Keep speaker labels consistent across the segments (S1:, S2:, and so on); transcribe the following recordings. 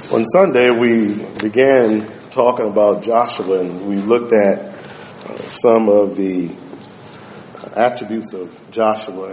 S1: On Sunday, we began talking about Joshua, and we looked at some of the attributes of Joshua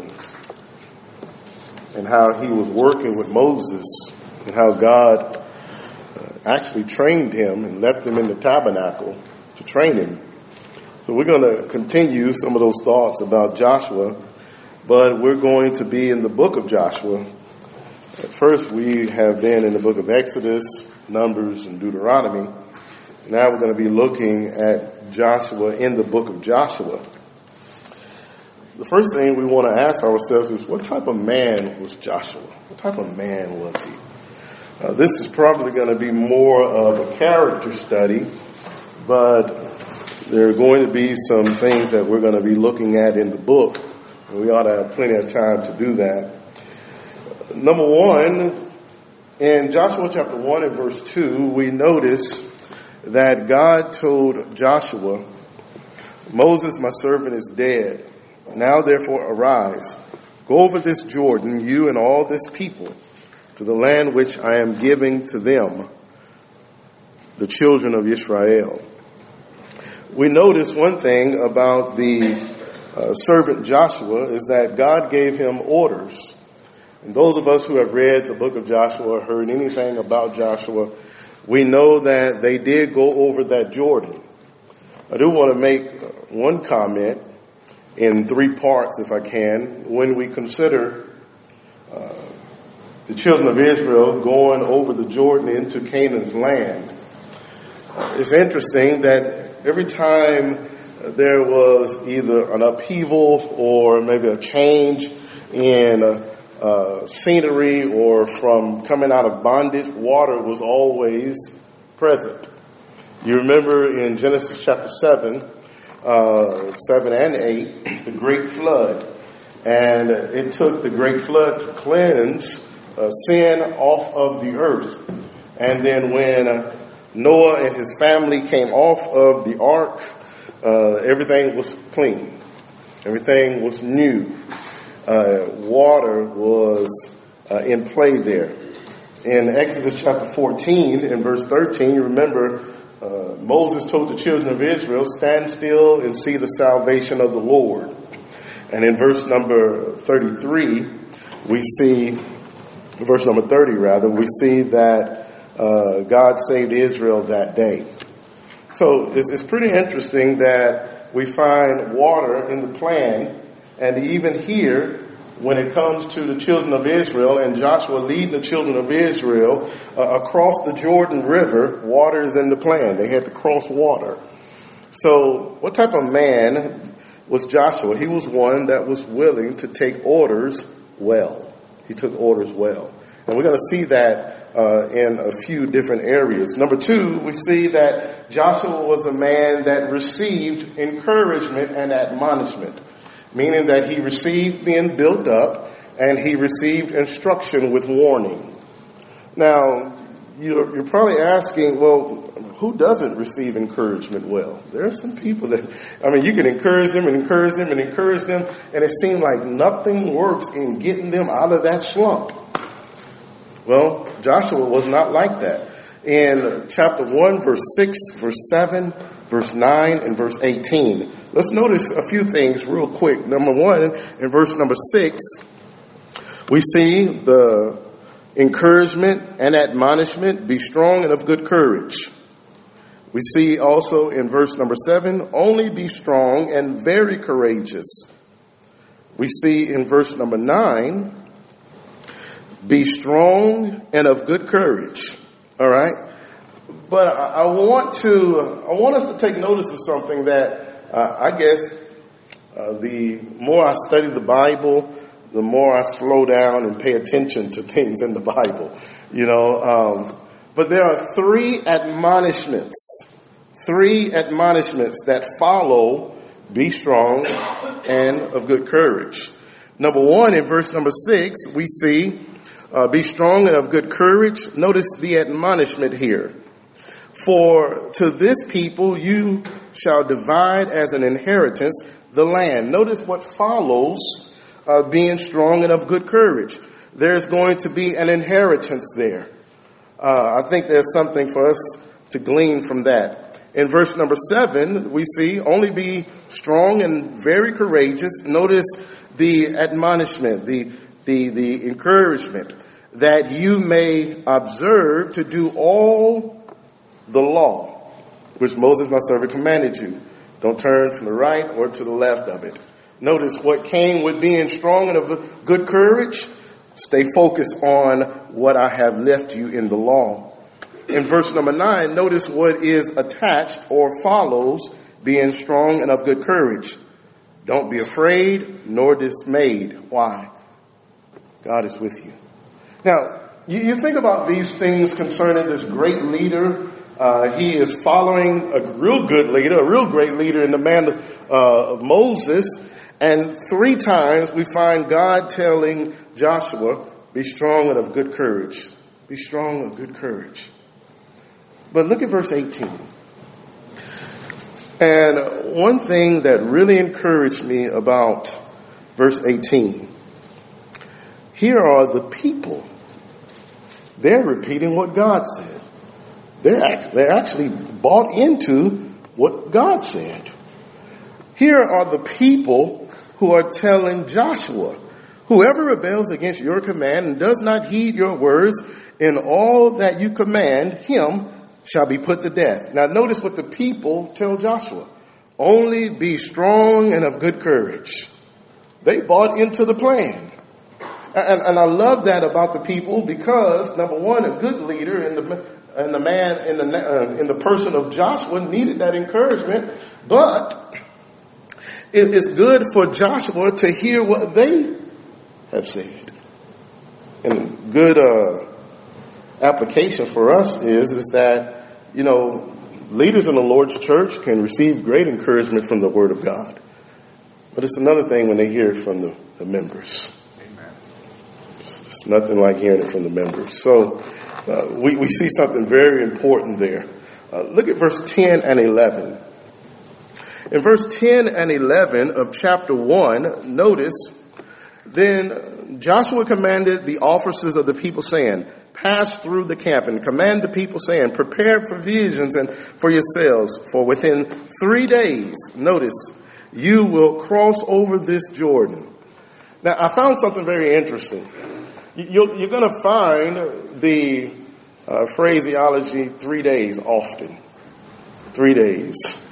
S1: and how he was working with Moses and how God actually trained him and left him in the tabernacle to train him. So we're going to continue some of those thoughts about Joshua, but we're going to be in the book of Joshua. At first, we have been in the book of Exodus, Numbers, and Deuteronomy. Now we're going to be looking at Joshua in the book of Joshua. The first thing we want to ask ourselves is, what type of man was Joshua? What type of man was he? This is probably going to be more of a character study, but there are going to be some things that we're going to be looking at in the book, and we ought to have plenty of time to do that. Number one, in Joshua chapter 1 and verse 2, we notice that God told Joshua, "Moses, my servant, is dead. Now therefore arise, go over this Jordan, you and all this people, to the land which I am giving to them, the children of Israel." We notice one thing about the servant Joshua is that God gave him orders. And those of us who have read the book of Joshua, heard anything about Joshua, we know that they did go over that Jordan. I do want to make one comment in three parts, if I can, when we consider the children of Israel going over the Jordan into Canaan's land. It's interesting that every time there was either an upheaval or maybe a change in scenery or from coming out of bondage, water was always present. You remember in Genesis chapter 7 and 8, the great flood. And it took the great flood to cleanse sin off of the earth. And then when Noah and his family came off of the ark, everything was clean. Everything was new. Water was in play there. In Exodus chapter 14 and verse 13, you remember Moses told the children of Israel, "Stand still and see the salvation of the Lord." And in verse number 33, we see, verse number 30 rather, we see that God saved Israel that day. So it's pretty interesting that we find water in the plan. And even here, when it comes to the children of Israel and Joshua leading the children of Israel across the Jordan River, water is in the plan. They had to cross water. So what type of man was Joshua? He was one that was willing to take orders well. He took orders well. And we're going to see that in a few different areas. Number two, we see that Joshua was a man that received encouragement and admonishment, meaning that he received being built up and he received instruction with warning. Now, you're probably asking, well, who doesn't receive encouragement well? There are some people that, you can encourage them and encourage them and encourage them, and it seems like nothing works in getting them out of that slump. Well, Joshua was not like that. In chapter 1, verse 6, verse 7, verse 9, and verse 18. Let's notice a few things real quick. Number one, in verse number 6, we see the encouragement and admonishment, be strong and of good courage. We see also in verse number 7, only be strong and very courageous. We see in verse number 9, be strong and of good courage. All right. But I want us to take notice of something that I guess the more I study the Bible, the more I slow down and pay attention to things in the Bible, but there are three admonishments that follow be strong and of good courage. Number one, in verse number 6, we see be strong and of good courage. Notice the admonishment here. For to this people you shall divide as an inheritance the land. Notice what follows being strong and of good courage. There's going to be an inheritance there. I think there's something for us to glean from that. In verse number 7, we see, only be strong and very courageous. Notice the admonishment, the encouragement, that you may observe to do all the law, which Moses my servant commanded you. Don't turn from the right or to the left of it. Notice what came with being strong and of good courage. Stay focused on what I have left you in the law. In verse number 9, notice what is attached or follows being strong and of good courage. Don't be afraid nor dismayed. Why? God is with you. Now, you think about these things concerning this great leader. He is following a real good leader, a real great leader in the man of Moses. And 3 times we find God telling Joshua, be strong and of good courage. Be strong and of good courage. But look at verse 18. And one thing that really encouraged me about verse 18, here are the people. They're repeating what God said. They're actually bought into what God said. Here are the people who are telling Joshua, whoever rebels against your command and does not heed your words in all that you command him shall be put to death. Now notice what the people tell Joshua. Only be strong and of good courage. They bought into the plan. And I love that about the people because, number one, a good leader in the person of Joshua needed that encouragement, but it's good for Joshua to hear what they have said. And good application for us is that, leaders in the Lord's church can receive great encouragement from the Word of God. But it's another thing when they hear it from the members. Amen. It's nothing like hearing it from the members. So we see something very important there. Look at verse 10 and 11. In verse 10 and 11 of chapter 1, notice, then Joshua commanded the officers of the people, saying, pass through the camp and command the people, saying, prepare provisions and for yourselves, for within 3 days, notice, you will cross over this Jordan. Now, I found something very interesting. You're going to find the phraseology 3 days often. 3 days.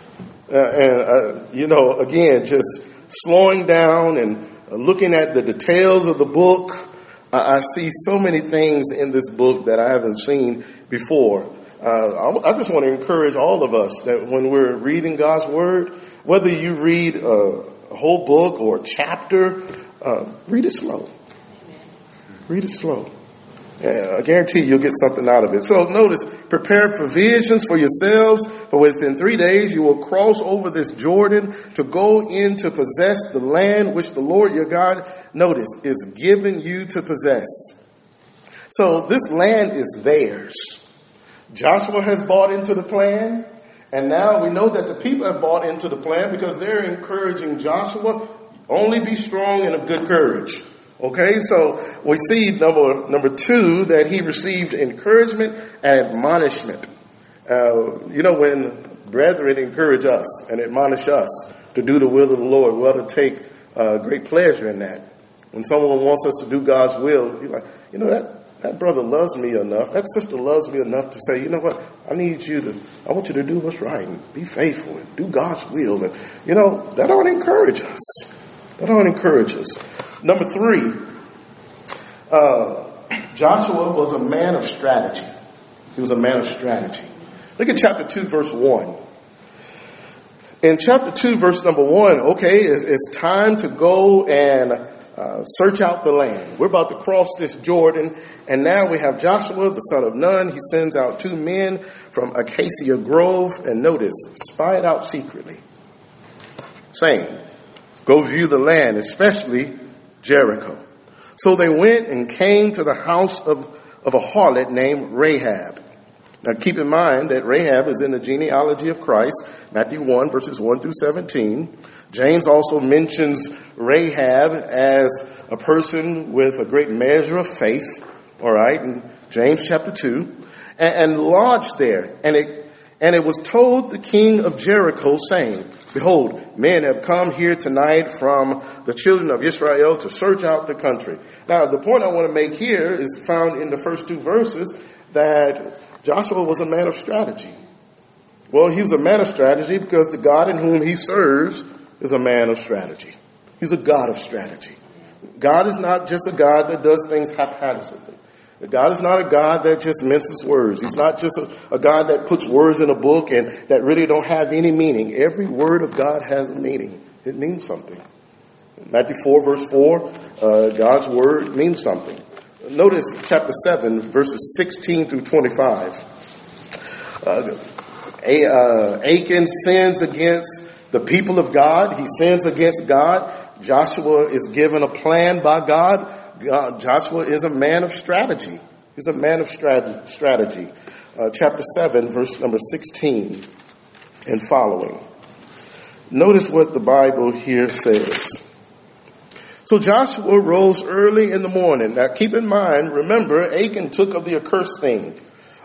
S1: Again, just slowing down and looking at the details of the book. I see so many things in this book that I haven't seen before. I just want to encourage all of us that when we're reading God's Word, whether you read a whole book or a chapter, read it slow. Read it slow. I guarantee you'll get something out of it. So notice, prepare provisions for yourselves, for within 3 days you will cross over this Jordan to go in to possess the land which the Lord your God, notice, is giving you to possess. So this land is theirs. Joshua has bought into the plan, and now we know that the people have bought into the plan because they're encouraging Joshua, only be strong and of good courage. Okay, so we see number 2 that he received encouragement and admonishment. When brethren encourage us and admonish us to do the will of the Lord, we ought to take great pleasure in that. When someone wants us to do God's will, you're like, that brother loves me enough, that sister loves me enough to say, you know what, I want you to do what's right and be faithful and do God's will. And, that ought to encourage us. That ought to encourage us. Number 3, Joshua was a man of strategy. He was a man of strategy. Look at chapter 2, verse 1. In chapter 2, verse number 1, okay, it's time to go and search out the land. We're about to cross this Jordan, and now we have Joshua, the son of Nun. He sends out 2 men from Acacia Grove, and notice, spy it out secretly, saying, go view the land, especially Jericho. So they went and came to the house of a harlot named Rahab. Now keep in mind that Rahab is in the genealogy of Christ, Matthew 1, verses 1 through 17. James also mentions Rahab as a person with a great measure of faith, all right, in James chapter 2. and lodged there. And it was told the king of Jericho, saying, behold, men have come here tonight from the children of Israel to search out the country. Now, the point I want to make here is found in the first two verses, that Joshua was a man of strategy. Well, he was a man of strategy because the God in whom he serves is a man of strategy. He's a God of strategy. God is not just a God that does things haphazardly. God is not a God that just minces words. He's not just a God that puts words in a book and that really don't have any meaning. Every word of God has a meaning. It means something. Matthew 4, verse 4, God's word means something. Notice chapter 7, verses 16 through 25. Achan sins against the people of God. He sins against God. Joshua is given a plan by God. Joshua is a man of strategy. He's a man of strategy. Chapter 7, verse number 16 and following. Notice what the Bible here says. So Joshua rose early in the morning. Now keep in mind, remember, Achan took of the accursed thing.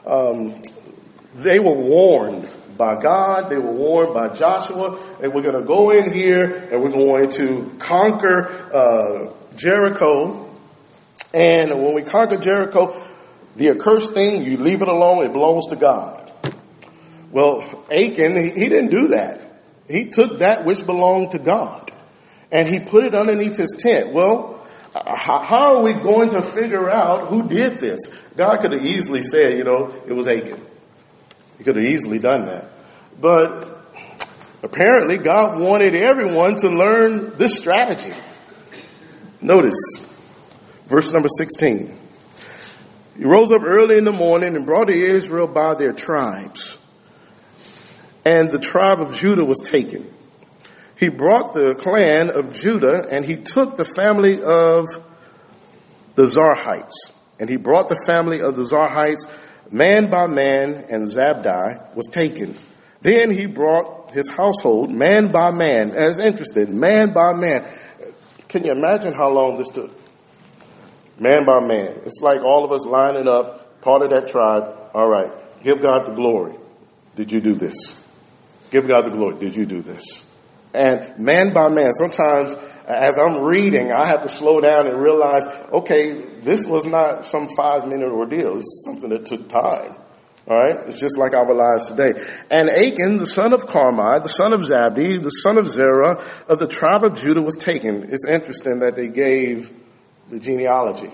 S1: They were warned by God. They were warned by Joshua. And we're going to go in here and we're going to conquer Jericho. And when we conquer Jericho, the accursed thing, you leave it alone. It belongs to God. Well, Achan, he didn't do that. He took that which belonged to God and he put it underneath his tent. Well, how are we going to figure out who did this? God could have easily said, it was Achan. He could have easily done that. But apparently God wanted everyone to learn this strategy. Notice verse number 16. He rose up early in the morning and brought Israel by their tribes. And the tribe of Judah was taken. He brought the clan of Judah and he took the family of the Zarhites. And he brought the family of the Zarhites man by man, and Zabdi was taken. Then he brought his household man by man. As interested, man by man. Can you imagine how long this took? Man by man. It's like all of us lining up, part of that tribe. All right, give God the glory. Did you do this? Give God the glory. Did you do this? And man by man. Sometimes as I'm reading, I have to slow down and realize, okay, this was not some 5-minute ordeal. It's something that took time. All right? It's just like our lives today. And Achan, the son of Carmi, the son of Zabdi, the son of Zerah of the tribe of Judah was taken. It's interesting that they gave the genealogy.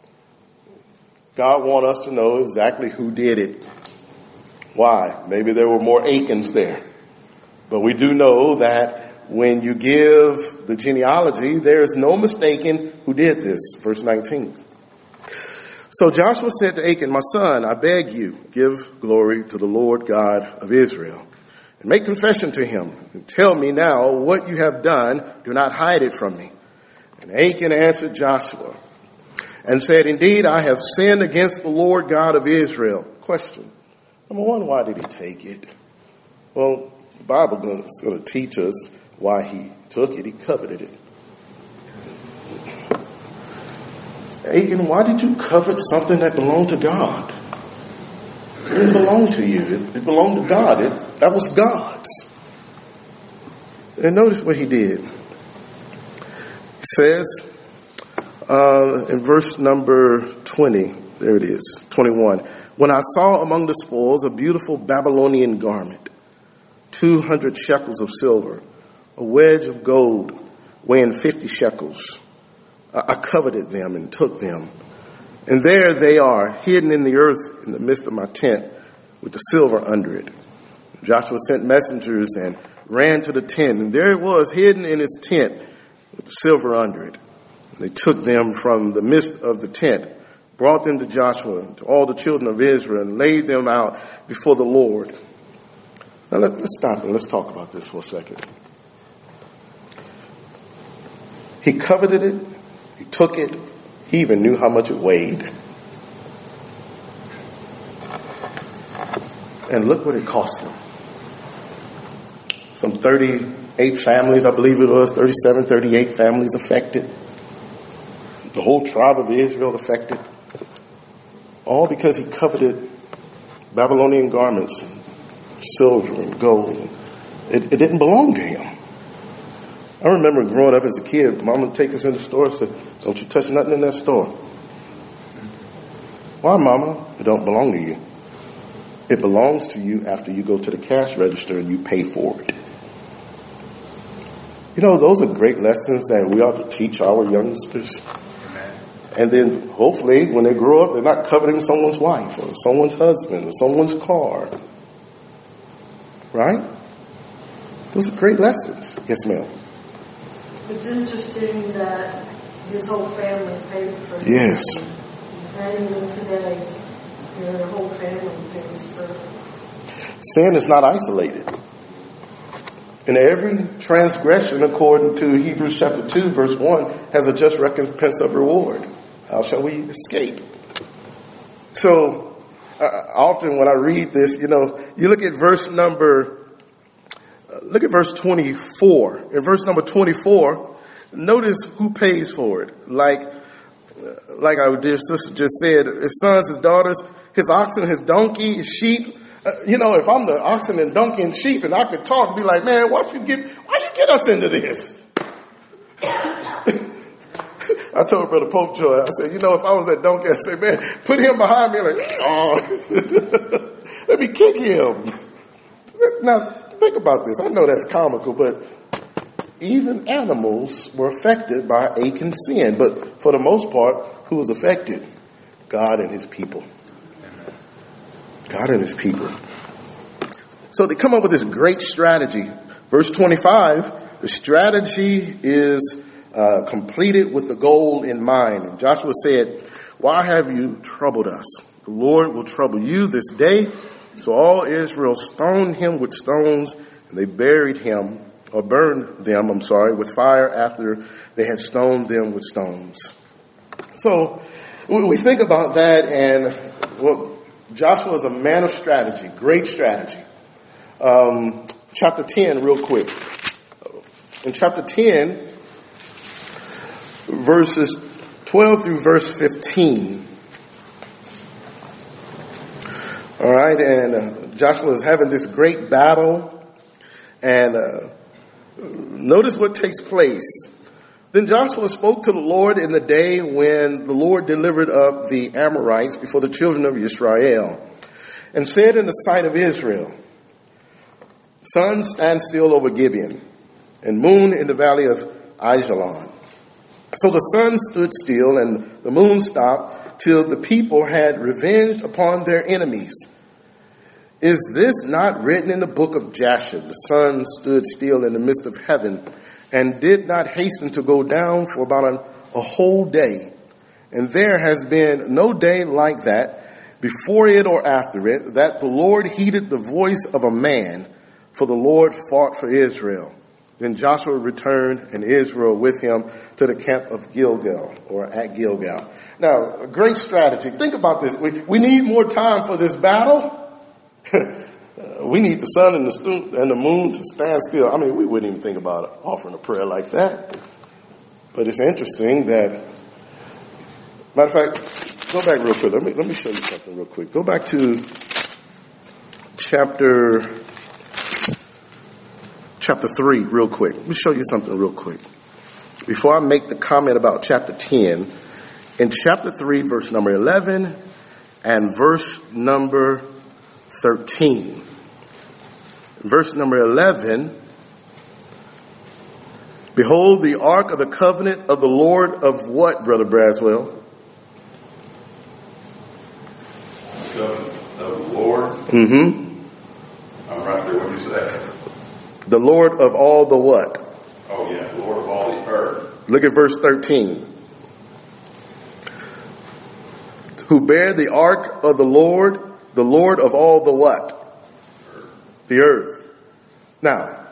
S1: God wants us to know exactly who did it. Why? Maybe there were more Achans there. But we do know that when you give the genealogy, there is no mistaking who did this. Verse 19. So Joshua said to Achan, my son, I beg you, give glory to the Lord God of Israel. And make confession to him. And tell me now what you have done. Do not hide it from me. And Achan answered Joshua and said, indeed, I have sinned against the Lord God of Israel. Question. Number one, why did he take it? Well, the Bible is going to teach us why he took it. He coveted it. Achan, why did you covet something that belonged to God? It didn't belong to you. It belonged to God. That was God's. And notice what he did. He says in verse number 20, there it is, 21. When I saw among the spoils a beautiful Babylonian garment, 200 shekels of silver, a wedge of gold weighing 50 shekels. I coveted them and took them. And there they are, hidden in the earth in the midst of my tent with the silver under it. Joshua sent messengers and ran to the tent. And there it was, hidden in his tent with the silver under it. And they took them from the midst of the tent, brought them to Joshua, to all the children of Israel, and laid them out before the Lord. Now let's stop and let's talk about this for a second. He coveted it. He took it. He even knew how much it weighed. And look what it cost him. Some 38 families, I believe it was, 37, 38 families affected. The whole tribe of Israel affected. All because he coveted Babylonian garments, and silver and gold. It didn't belong to him. I remember growing up as a kid, Mom would take us in the store and say, don't you touch nothing in that store. Why, Mama? It don't belong to you. It belongs to you after you go to the cash register and you pay for it. You know, those are great lessons that we ought to teach our youngsters. And then hopefully when they grow up, they're not coveting someone's wife or someone's husband or someone's car. Right? Those are great lessons. Yes, ma'am.
S2: It's interesting that his whole family paid for it.
S1: Yes.
S2: And even today, your whole family pays for it.
S1: Sin is not isolated. And every transgression, according to Hebrews chapter 2, verse 1, has a just recompense of reward. How shall we escape? So, often when I read this, you know, you look at verse 24. In verse number 24, notice who pays for it. Like our dear sister just said, his sons, his daughters, his oxen, his donkey, his sheep. You know, if I'm the oxen and donkey and sheep and I could talk and be like, man, why you get us into this? I told Brother Pope Joy, I said, you know, if I was that donkey, I'd say, man, put him behind me, like, oh, let me kick him. Now, think about this. I know that's comical, but even animals were affected by Achan's sin. But for the most part, who was affected? God and his people. God and his people. So they come up with this great strategy. Verse 25, the strategy is completed with the goal in mind. And Joshua said, why have you troubled us? The Lord will trouble you this day. So all Israel stoned him with stones, and they burned them, with fire after they had stoned them with stones. So we think about that, and Joshua is a man of strategy, great strategy. Chapter 10, real quick. In chapter 10, verses 12 through verse 15. All right, and Joshua is having this great battle, and notice what takes place. Then Joshua spoke to the Lord in the day when the Lord delivered up the Amorites before the children of Israel, and said in the sight of Israel, sun, stand still over Gibeon, and moon in the valley of Ajalon. So the sun stood still, and the moon stopped, till the people had revenged upon their enemies. Is this not written in the book of Jasher? The sun stood still in the midst of heaven and did not hasten to go down for about a whole day. And there has been no day like that before it or after it, that the Lord heeded the voice of a man, for the Lord fought for Israel. Then Joshua returned, and Israel with him, to the camp of Gilgal, or at Gilgal. Now, a great strategy. Think about this. We need more time for this battle. We need the sun and the moon to stand still. I mean, we wouldn't even think about offering a prayer like that. But it's interesting that, matter of fact, go back real quick. Let me show you something real quick. Go back to chapter 3 real quick. Let me show you something real quick. Before I make the comment about chapter 10, in chapter 3, verse number 11 and verse number 13. Verse number 11, behold, the ark of the covenant of the Lord of what, Brother Braswell?
S3: Covenant of the Lord?
S1: Mm-hmm.
S3: I'm right there. What did you say?
S1: The Lord of all the what?
S3: Oh, yeah, the Lord of all the earth.
S1: Look at verse 13. Who bear the ark of the Lord of all the what? The earth. Now,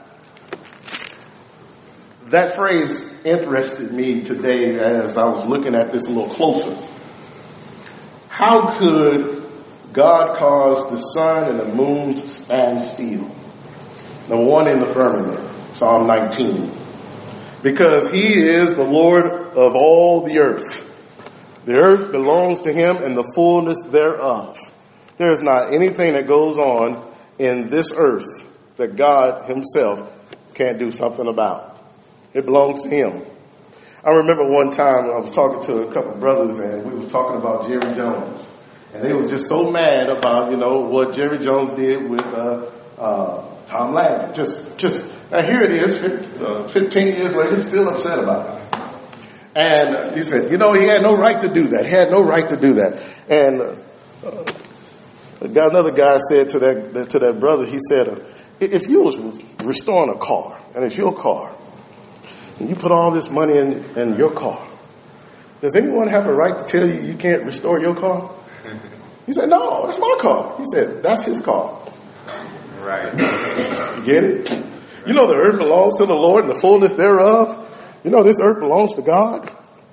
S1: that phrase interested me today as I was looking at this a little closer. How could God cause the sun and the moon to stand still? Number one, in the firmament, Psalm 19. Because he is the Lord of all the earth. The earth belongs to him and the fullness thereof. There is not anything that goes on in this earth that God himself can't do something about. It belongs to him. I remember one time I was talking to a couple of brothers and we were talking about Jerry Jones. And they were just so mad about, what Jerry Jones did with Tom Landry. Now here it is, 15 years later, still upset about it. And he said, he had no right to do that. He had no right to do that. And another guy said to that brother, he said, if you was restoring a car, and it's your car, and you put all this money in your car, does anyone have a right to tell you you can't restore your car? He said, no, that's my car. He said, that's his car.
S4: Right.
S1: You get it? The earth belongs to the Lord and the fullness thereof. This earth belongs to God.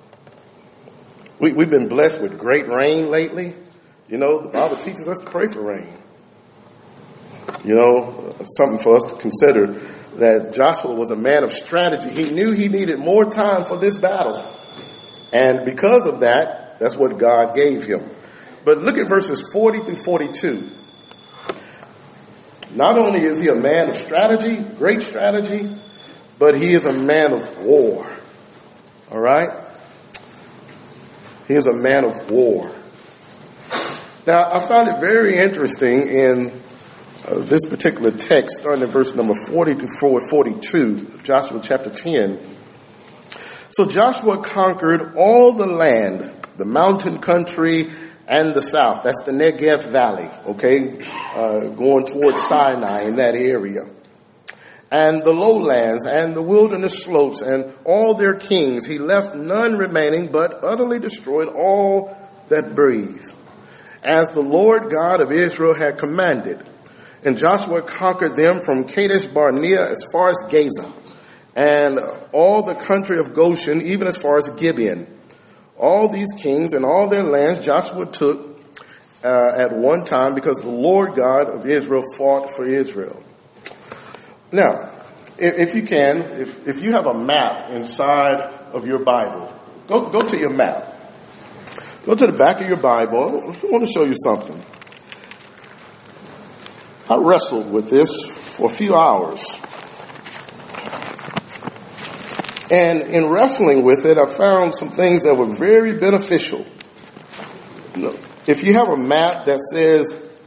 S1: We've been blessed with great rain lately. The Bible teaches us to pray for rain. Something for us to consider, that Joshua was a man of strategy. He knew he needed more time for this battle. And because of that, that's what God gave him. But look at verses 40 through 42. Not only is he a man of strategy, great strategy, but he is a man of war. All right? He is a man of war. Now, I found it very interesting in this particular text, starting in verse number 40 to 42, Joshua chapter 10. So Joshua conquered all the land, the mountain country, and the south. That's the Negev Valley, okay, going towards Sinai in that area. And the lowlands and the wilderness slopes and all their kings. He left none remaining, but utterly destroyed all that breathed, as the Lord God of Israel had commanded. And Joshua conquered them from Kadesh Barnea as far as Gaza, and all the country of Goshen, even as far as Gibeon. All these kings and all their lands Joshua took at one time, because the Lord God of Israel fought for Israel. Now, if you can, if you have a map inside of your Bible, go to your map. Go to the back of your Bible. I want to show you something. I wrestled with this for a few hours. And in wrestling with it, I found some things that were very beneficial. If you have a map that says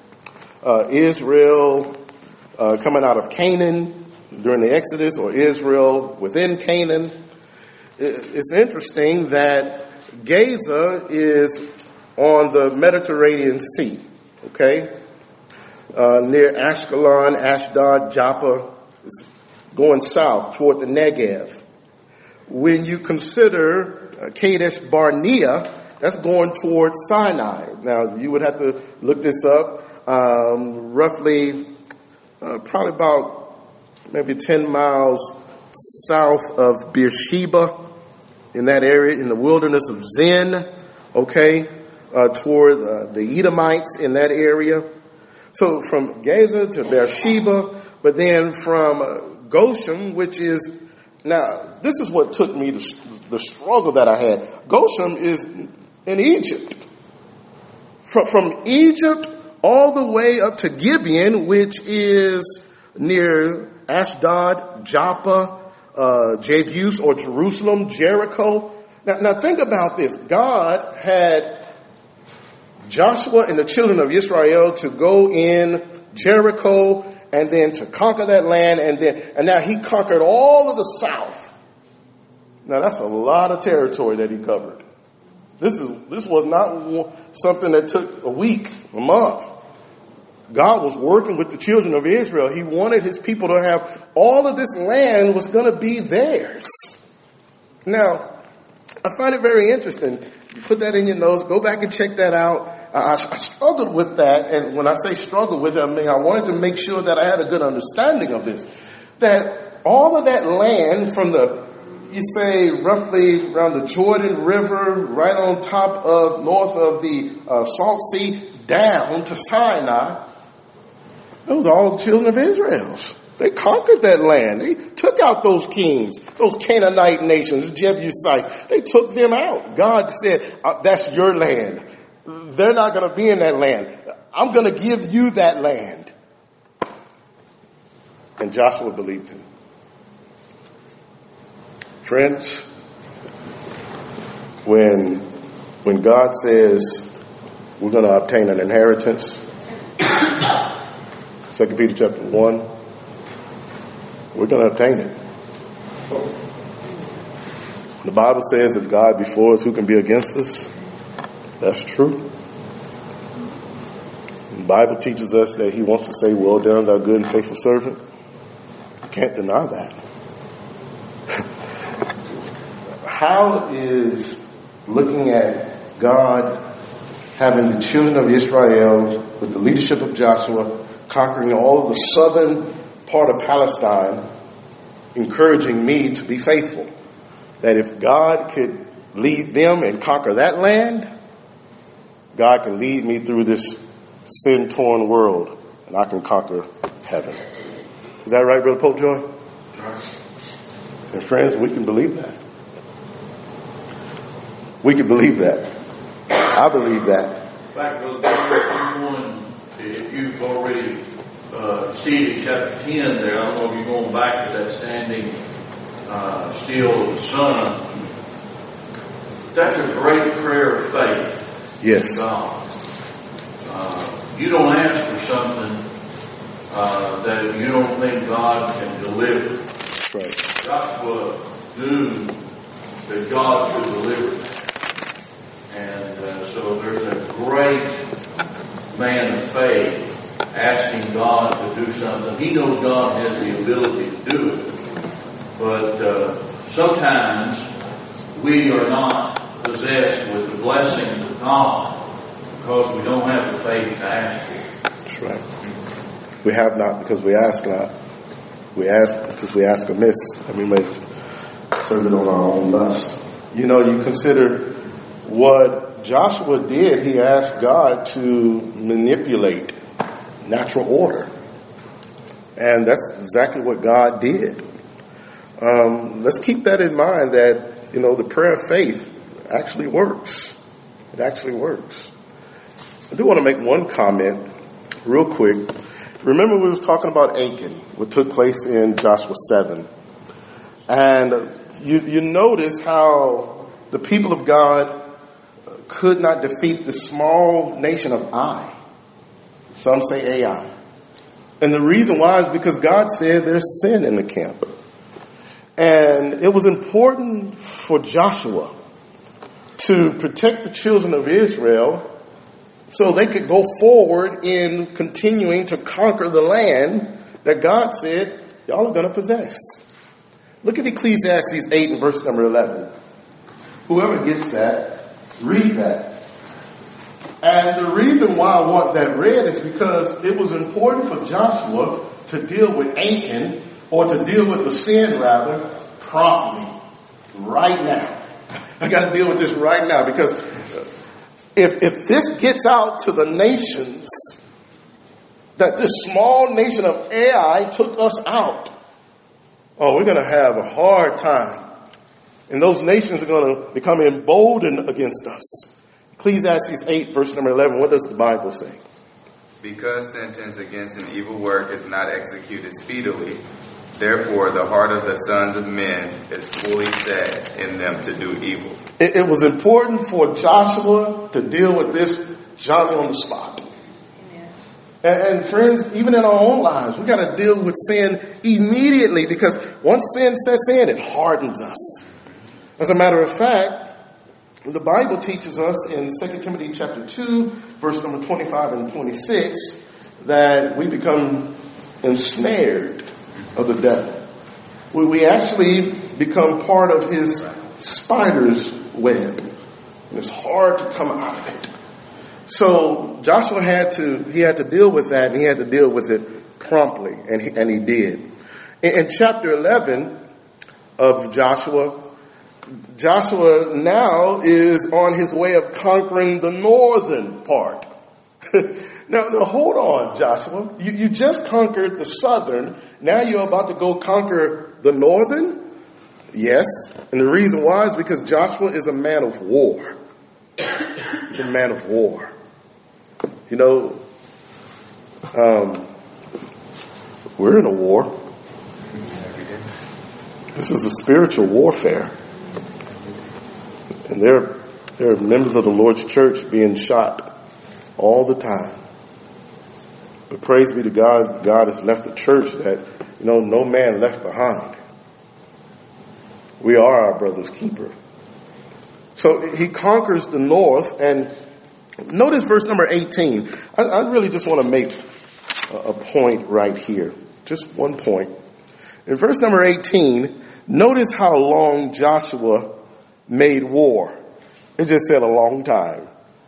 S1: Israel coming out of Canaan during the Exodus, or Israel within Canaan, it's interesting that Gaza is on the Mediterranean Sea, okay? Near Ashkelon, Ashdod, Joppa, is going south toward the Negev. When you consider Kadesh Barnea, that's going towards Sinai. Now, you would have to look this up. Roughly, probably about maybe 10 miles south of Beersheba, in that area, in the wilderness of Zin, okay, toward the Edomites in that area. So from Gaza to Beersheba, but then from Goshen, which is, now this is what took me to the struggle that I had. Goshen is in Egypt. From Egypt all the way up to Gibeon, which is near Ashdod, Joppa, Jebus or Jerusalem, Jericho. Now think about this. God had Joshua and the children of Israel to go in Jericho and then to conquer that land, and now he conquered all of the south. Now that's a lot of territory that he covered. This was not something that took a week, a month. God was working with the children of Israel. He wanted his people to have all of this land was going to be theirs. Now, I find it very interesting. You put that in your notes. Go back and check that out. I struggled with that. And when I say struggle with it, I mean I wanted to make sure that I had a good understanding of this. That all of that land from you say roughly around the Jordan River, right on top of, north of the Salt Sea, down to Sinai, those are all the children of Israel. They conquered that land. They took out those kings, those Canaanite nations, Jebusites. They took them out. God said, that's your land. They're not going to be in that land. I'm going to give you that land. And Joshua believed him. Friends, when God says we're going to obtain an inheritance, 2 Peter chapter 1, we're going to obtain it. The Bible says if God be for us, who can be against us? That's true. The Bible teaches us that he wants to say, well done, thou good and faithful servant. You can't deny that. How is looking at God having the children of Israel with the leadership of Joshua conquering all of the southern part of Palestine encouraging me to be faithful? That if God could lead them and conquer that land, God can lead me through this sin-torn world and I can conquer heaven. Is that right, Brother Pope Joy? And friends, we can believe that. We can believe that. I believe that.
S4: In fact, Brother, if you've already seen chapter 10 there, I don't know if you're going back to that standing still of the sun. That's a great prayer of faith.
S1: Yes.
S4: To God. You don't ask for something that you don't think God can deliver.
S1: That's right.
S4: Joshua knew that God could deliver. And so there's a great man of faith asking God to do something. He knows God has the ability to do it. But sometimes we are not possessed with the blessings of God because we don't have the faith to ask for.
S1: That's right. We have not because we ask not. We ask because we ask amiss, and we may serve it on our own lust. You know, you consider what Joshua did. He asked God to manipulate natural order. And that's exactly what God did. Let's keep that in mind that, you know, the prayer of faith actually works. It actually works. I do want to make one comment real quick. Remember we was talking about Achan, what took place in Joshua 7. And you notice how the people of God could not defeat the small nation of Ai. Some say Ai. And the reason why is because God said there's sin in the camp. And it was important for Joshua to protect the children of Israel so they could go forward in continuing to conquer the land that God said y'all are going to possess. Look at Ecclesiastes 8 and verse number 11. Whoever gets that, read that. And the reason why I want that read is because it was important for Joshua to deal with Achan, or to deal with the sin rather, promptly. Right now. I got to deal with this right now, because if this gets out to the nations, that this small nation of Ai took us out, oh, we're going to have a hard time. And those nations are going to become emboldened against us. Ecclesiastes 8, verse number 11, what does the Bible say?
S5: Because sentence against an evil work is not executed speedily, therefore the heart of the sons of men is fully set in them to do evil.
S1: It was important for Joshua to deal with this Johnny on the spot. And friends, even in our own lives, we got to deal with sin immediately, because once sin sets in, it hardens us. As a matter of fact, the Bible teaches us in 2 Timothy chapter 2, verse number 25 and 26, that we become ensnared of the devil. We actually become part of his spider's web. And it's hard to come out of it. So Joshua had to deal with that, and he had to deal with it promptly, and he did. In chapter 11 of Joshua now is on his way of conquering the northern part. Now, hold on, Joshua. You just conquered the southern. Now you're about to go conquer the northern? Yes. And the reason why is because Joshua is a man of war. He's a man of war. You know, We're in a war. This is a spiritual warfare. And there are members of the Lord's church being shot all the time. But praise be to God, God has left a church that, no man left behind. We are our brother's keeper. So he conquers the north, and notice verse number 18. I really just want to make a point right here. Just one point. In verse number 18, notice how long Joshua made war. It just said a long time.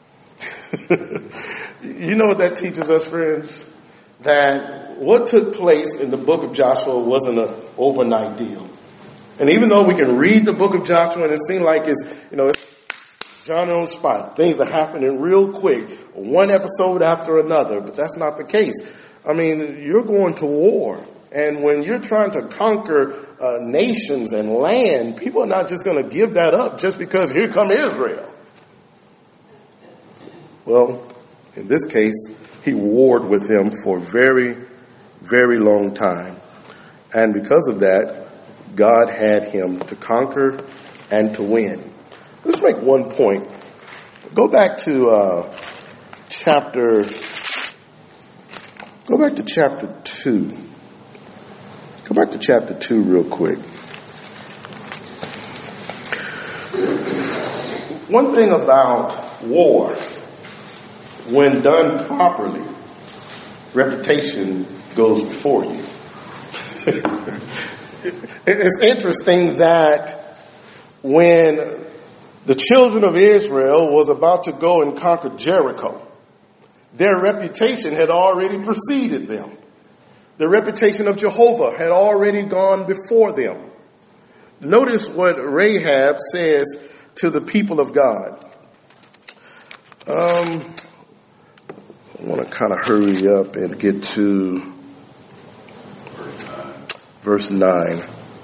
S1: You know what that teaches us, friends? That what took place in the book of Joshua wasn't an overnight deal. And even though we can read the book of Joshua and it seems like it's John on spot, things are happening real quick, one episode after another, but that's not the case. I mean, you're going to war. And when you're trying to conquer nations and land, people are not just going to give that up just because here come Israel. Well, in this case, he warred with them for a very, very long time. And because of that, God had him to conquer and to win. Let's make one point. Go back to chapter 2. Go back to chapter 2 real quick. One thing about war, when done properly, reputation goes before you. It's interesting that when the children of Israel was about to go and conquer Jericho, their reputation had already preceded them. The reputation of Jehovah had already gone before them. Notice what Rahab says to the people of God. I want to kind of hurry up and get to verse 9.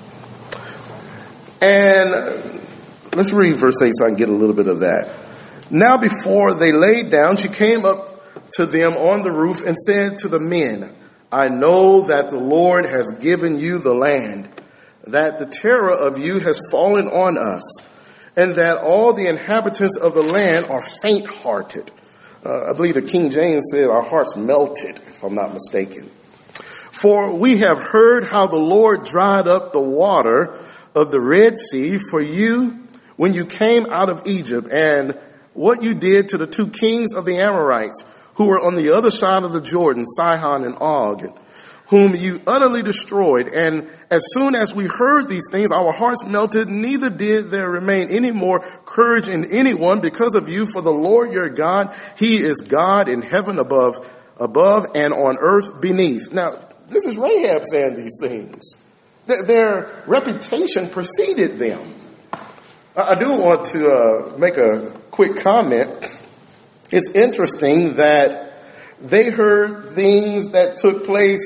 S1: And let's read verse 8 so I can get a little bit of that. Now before they laid down, she came up to them on the roof and said to the men, I know that the Lord has given you the land, that the terror of you has fallen on us, and that all the inhabitants of the land are faint-hearted. I believe the King James said our hearts melted, if I'm not mistaken. For we have heard how the Lord dried up the water of the Red Sea for you when you came out of Egypt, and what you did to the two kings of the Amorites who were on the other side of the Jordan, Sihon and Og, whom you utterly destroyed. And as soon as we heard these things, our hearts melted, neither did there remain any more courage in anyone because of you. For the Lord your God, he is God in heaven above and on earth beneath. Now, this is Rahab saying these things. Their reputation preceded them. I do want to make a quick comment. It's interesting that they heard things that took place,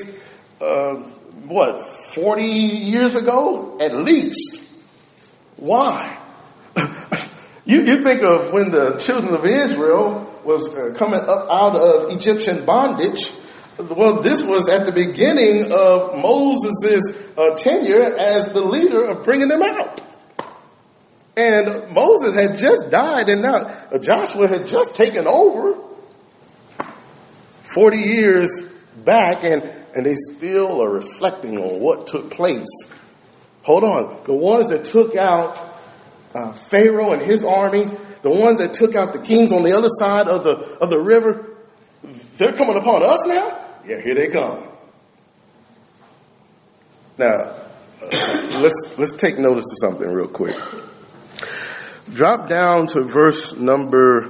S1: 40 years ago at least. Why? You think of when the children of Israel was coming up out of Egyptian bondage. Well, this was at the beginning of Moses' tenure as the leader of bringing them out. And Moses had just died, and now Joshua had just taken over 40 years back, and they still are reflecting on what took place. Hold on. The ones that took out Pharaoh and his army, the ones that took out the kings on the other side of the river, they're coming upon us now? Yeah, here they come. Now, let's take notice of something real quick. Drop down to verse number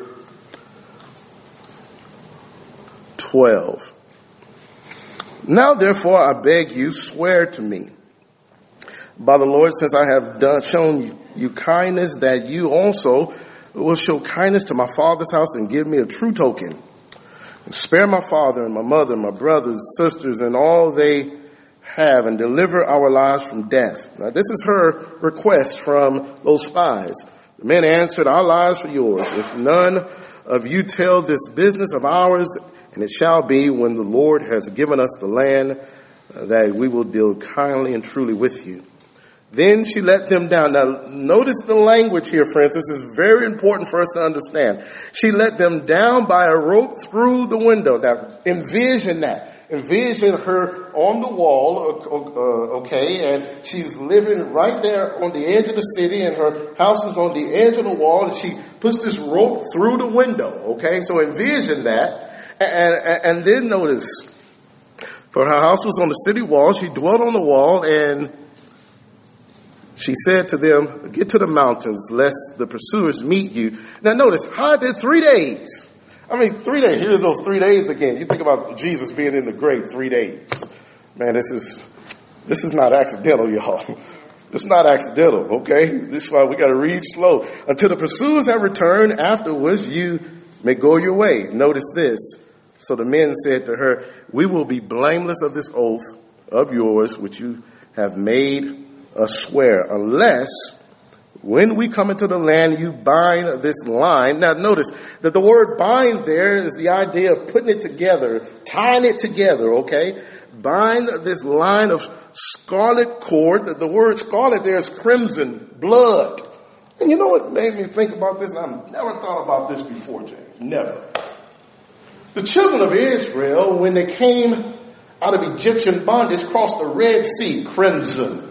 S1: 12. Now therefore I beg you, swear to me by the Lord, since I have shown you kindness, that you also will show kindness to my father's house and give me a true token. And spare my father and my mother and my brothers, sisters, and all they have, and deliver our lives from death. Now this is her request from those spies. The men answered, our lives for yours. If none of you tell this business of ours And it shall be when the Lord has given us the land that we will deal kindly and truly with you. Then she let them down. Now, notice the language here, friends. This is very important for us to understand. She let them down by a rope through the window. Now, envision that. Envision her on the wall, okay, and she's living right there on the edge of the city, and her house is on the edge of the wall, and she puts this rope through the window, okay? So envision that. And then notice, for her house was on the city wall, she dwelt on the wall, and she said to them, get to the mountains, lest the pursuers meet you. Now notice, hide there 3 days. 3 days. Here's those 3 days again. You think about Jesus being in the grave 3 days. Man, this is not accidental, y'all. It's not accidental, okay? This is why we got to read slow. Until the pursuers have returned, afterwards you may go your way. Notice this. So the men said to her, we will be blameless of this oath of yours, which you have made us swear, unless when we come into the land, you bind this line. Now notice that the word bind there is the idea of putting it together, tying it together, okay? Bind this line of scarlet cord. The word scarlet there is crimson, blood. And you know what made me think about this? I've never thought about this before, James. Never. The children of Israel, when they came out of Egyptian bondage, crossed the Red Sea, crimson.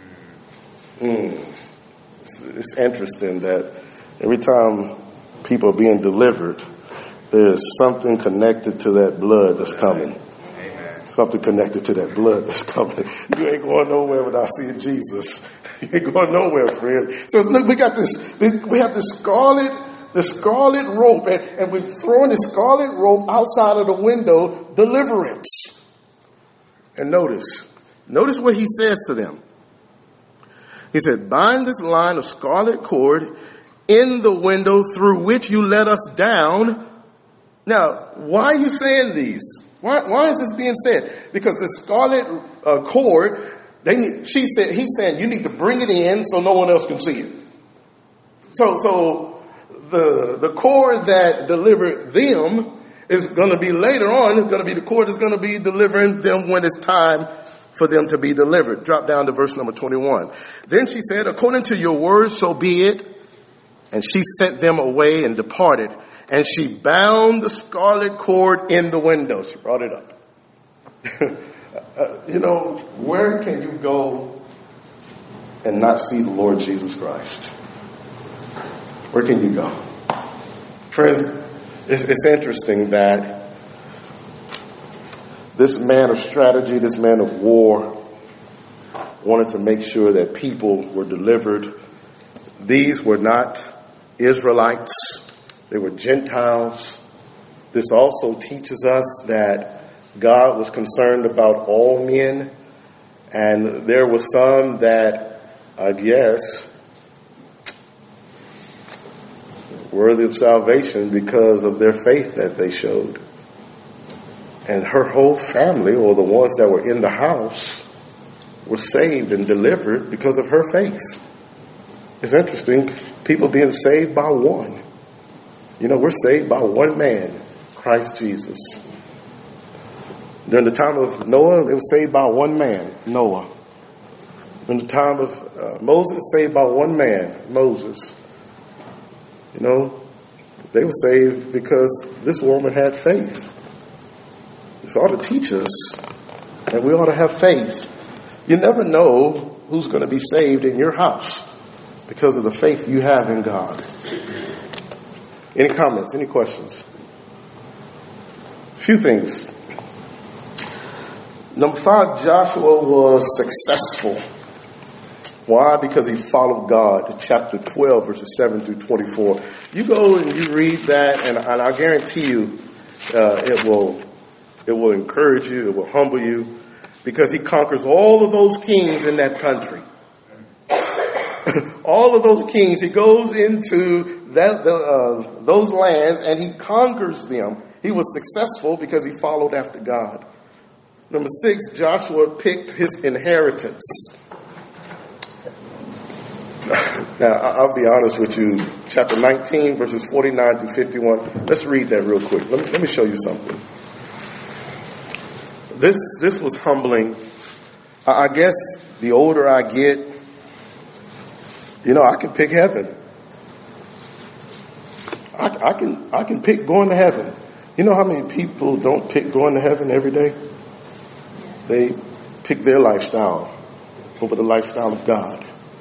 S1: It's interesting that every time people are being delivered, there's something connected to that blood that's coming.
S5: Amen.
S1: Something connected to that blood that's coming. You ain't going nowhere without seeing Jesus. You ain't going nowhere, friends. So look, we have this scarlet rope, and we're throwing the scarlet rope outside of the window, deliverance. And notice what he says to them. He said, bind this line of scarlet cord in the window through which you let us down. Now, why are you saying these? Why is this being said? Because the scarlet cord, he's saying you need to bring it in so no one else can see it. So the cord that delivered them is going to be later on. It's going to be the cord that's going to be delivering them when it's time for them to be delivered. Drop down to verse number 21. Then she said, according to your word, so be it. And she sent them away and departed. And she bound the scarlet cord in the window. She brought it up. Where can you go and not see the Lord Jesus Christ? Where can you go? Friends, it's interesting that this man of strategy, this man of war, wanted to make sure that people were delivered. These were not Israelites. They were Gentiles. This also teaches us that God was concerned about all men. And there were some that, I guess, worthy of salvation because of their faith that they showed. And her whole family, or the ones that were in the house, were saved and delivered because of her faith. It's interesting, people being saved by one. We're saved by one man, Christ Jesus. During the time of Noah, they were saved by one man, Noah. In the time of Moses, saved by one man, Moses. They were saved because this woman had faith. This ought to teach us that we ought to have faith. You never know who's going to be saved in your house because of the faith you have in God. Any comments? Any questions? A few things. Number 5, Joshua was successful. Why? Because he followed God. Chapter 12, verses 7 through 24. You go and you read that, and I guarantee you it will encourage you, it will humble you, because he conquers all of those kings in that country. All of those kings, he goes into those lands and he conquers them. He was successful because he followed after God. Number 6, Joshua picked his inheritance. Now, I'll be honest with you. Chapter 19, verses 49 through 51. Let's read that real quick. Let me show you something. This was humbling. I guess the older I get, I can pick heaven. I can pick going to heaven. You know how many people don't pick going to heaven every day? They pick their lifestyle over the lifestyle of God.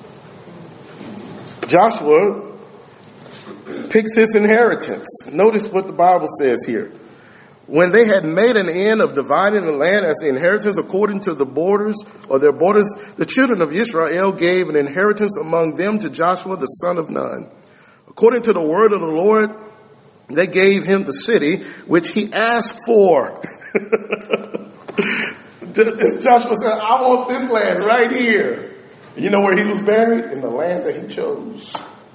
S1: Joshua picks his inheritance. Notice what the Bible says here. When they had made an end of dividing the land as the inheritance according to the borders or their borders, the children of Israel gave an inheritance among them to Joshua the son of Nun. According to the word of the Lord, they gave him the city which he asked for. Joshua said, I want this land right here. You know where he was buried? In the land that he chose.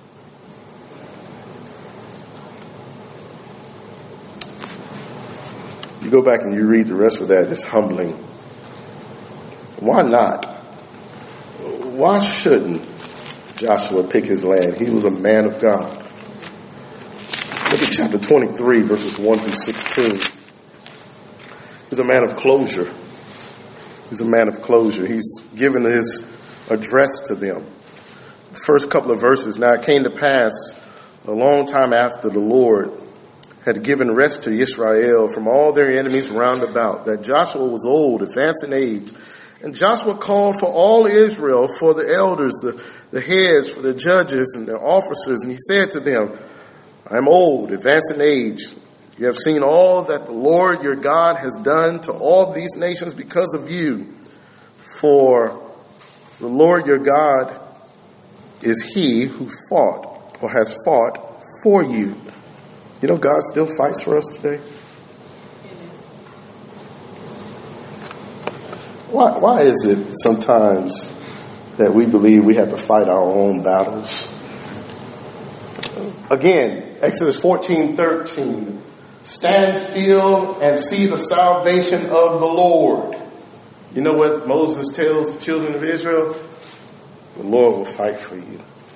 S1: You go back and you read the rest of that, it's humbling. Why not? Why shouldn't Joshua pick his land? He was a man of God. Look at chapter 23, verses 1 through 16. He's a man of closure. He's a man of closure. He's given his address to them. The first couple of verses. Now it came to pass a long time after the Lord had given rest to Israel from all their enemies round about, that Joshua was old, advanced in age. And Joshua called for all Israel, for the elders, the heads, for the judges and the officers. And he said to them, I am old, advanced in age. You have seen all that the Lord your God has done to all these nations because of you. For the Lord your God is he who fought or has fought for you. You know, God still fights for us today. Why is it sometimes that we believe we have to fight our own battles? Again, Exodus 14:13. Stand still and see the salvation of the Lord. You know what Moses tells the children of Israel? The Lord will fight for you.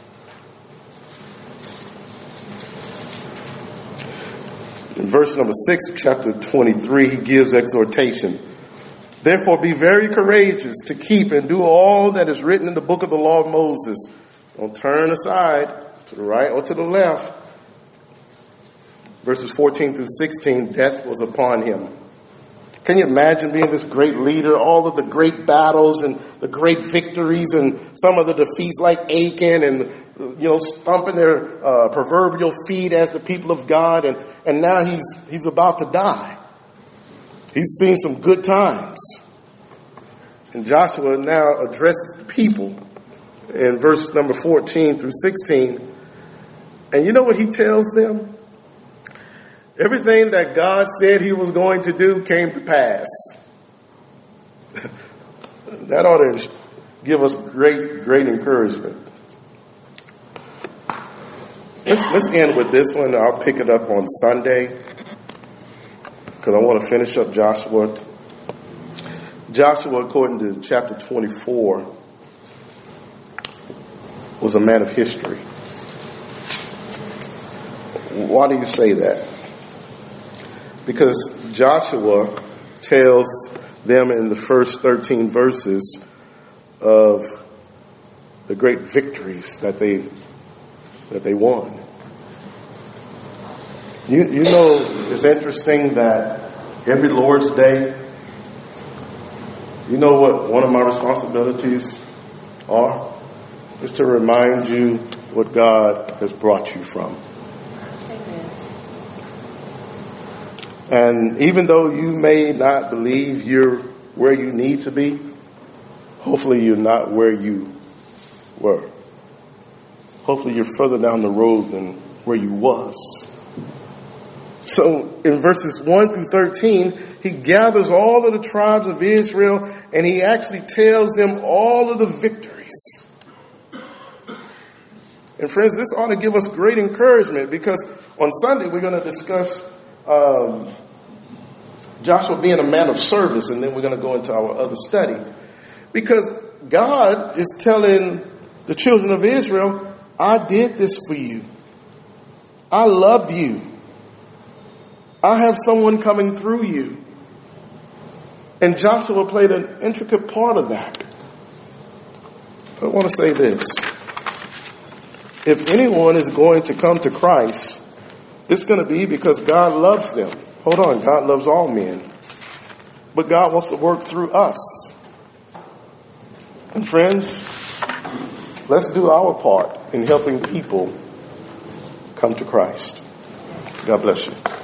S1: In verse number 6 of chapter 23, he gives exhortation. Therefore be very courageous to keep and do all that is written in the book of the law of Moses. Don't turn aside to the right or to the left. Verses 14 through 16, death was upon him. Can you imagine being this great leader, all of the great battles and the great victories and some of the defeats like Achan and, stomping their proverbial feet as the people of God. And now he's about to die. He's seen some good times. And Joshua now addresses the people in verse number 14 through 16. And you know what he tells them? Everything that God said he was going to do came to pass. That ought to give us great encouragement. Let's end with this one. I'll pick it up on Sunday because I want to finish up Joshua. Joshua, according to chapter 24, was a man of history. Why do you say that? Because Joshua tells them in the first 13 verses of the great victories that they won. You know, it's interesting that every Lord's Day, you know what one of my responsibilities are? Is to remind you what God has brought you from. And even though you may not believe you're where you need to be, hopefully you're not where you were. Hopefully you're further down the road than where you was. So in verses 1 through 13, he gathers all of the tribes of Israel and he actually tells them all of the victories. And friends, this ought to give us great encouragement because on Sunday we're going to discuss Joshua being a man of service, and then we're going to go into our other study. Because God is telling the children of Israel, I did this for you. I love you. I have someone coming through you. And Joshua played an intricate part of that. But I want to say this. If anyone is going to come to Christ, it's going to be because God loves them. Hold on, God loves all men. But God wants to work through us. And friends, let's do our part in helping people come to Christ. God bless you.